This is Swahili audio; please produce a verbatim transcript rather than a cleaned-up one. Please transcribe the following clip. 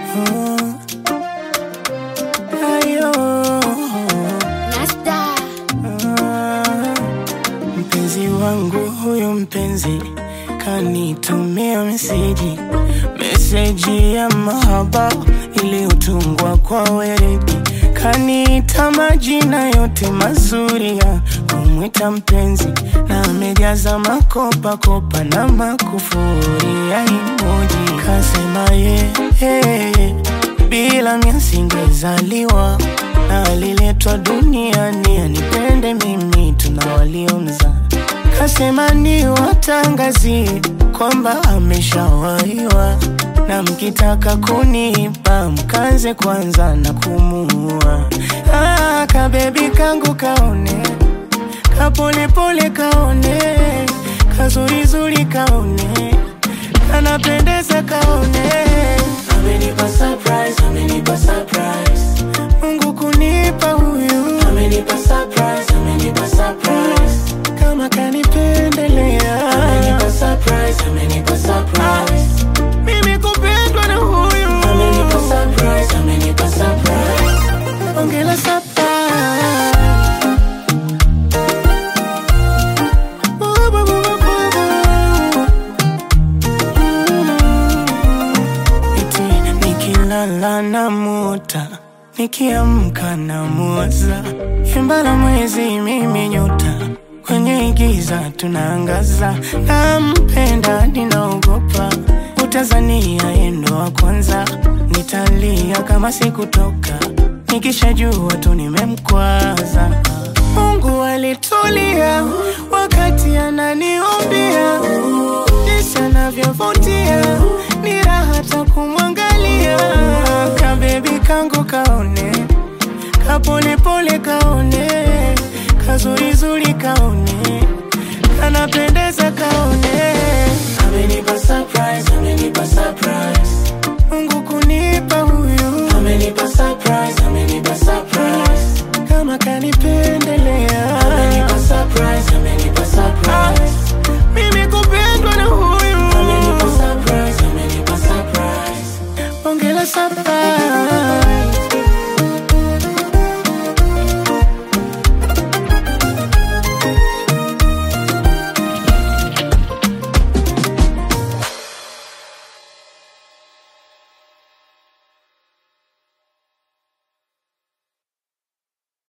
Ayo Nasta. Mpenzi wangu huyu mpenzi kanitumia meseji, meseji ya mahaba iliotungwa kwa weredi. Kaniita majina yote mazuri ya kumwita mpenzi, na amejaza makopa kopa na makufuri ya emoji. Kasema ye, hey, bila mimi singezaliwa, na aliletwa duniani anipende mimi tunawaliomza. Kasema ni watangazie kwamba ameshawaiwa, na mkitaka kunipa mkaze kwanza na kumuua. Ah, kabebi kangu kaone, kapole pole kaone, kazurizuri kaone, kanapendeza kaone. Amenipa surprise, amenipa surprise, Mungu kunipa huyu. Amenipa surprise, amenipa surprise, kama kanipendelea. Amenipa surprise, amenipa surprise, mimi kupendwa na huyu. Amenipa surprise, amenipa surprise, ongela surprise. Eti nikilala na muta, nikiamka na muwaza, himbala mwezi mimi nyota, kwenye giza tunaangaza. Nampenda ninaogopa, utazania endo wa kwanza. Nitalia kama sikutoka, nikishajua tu nimemkwaza. Mungu alitulia wakati ananiombia, jinsi anavyovutia ni raha hata kumwangalia. Kabebi kangu kaone,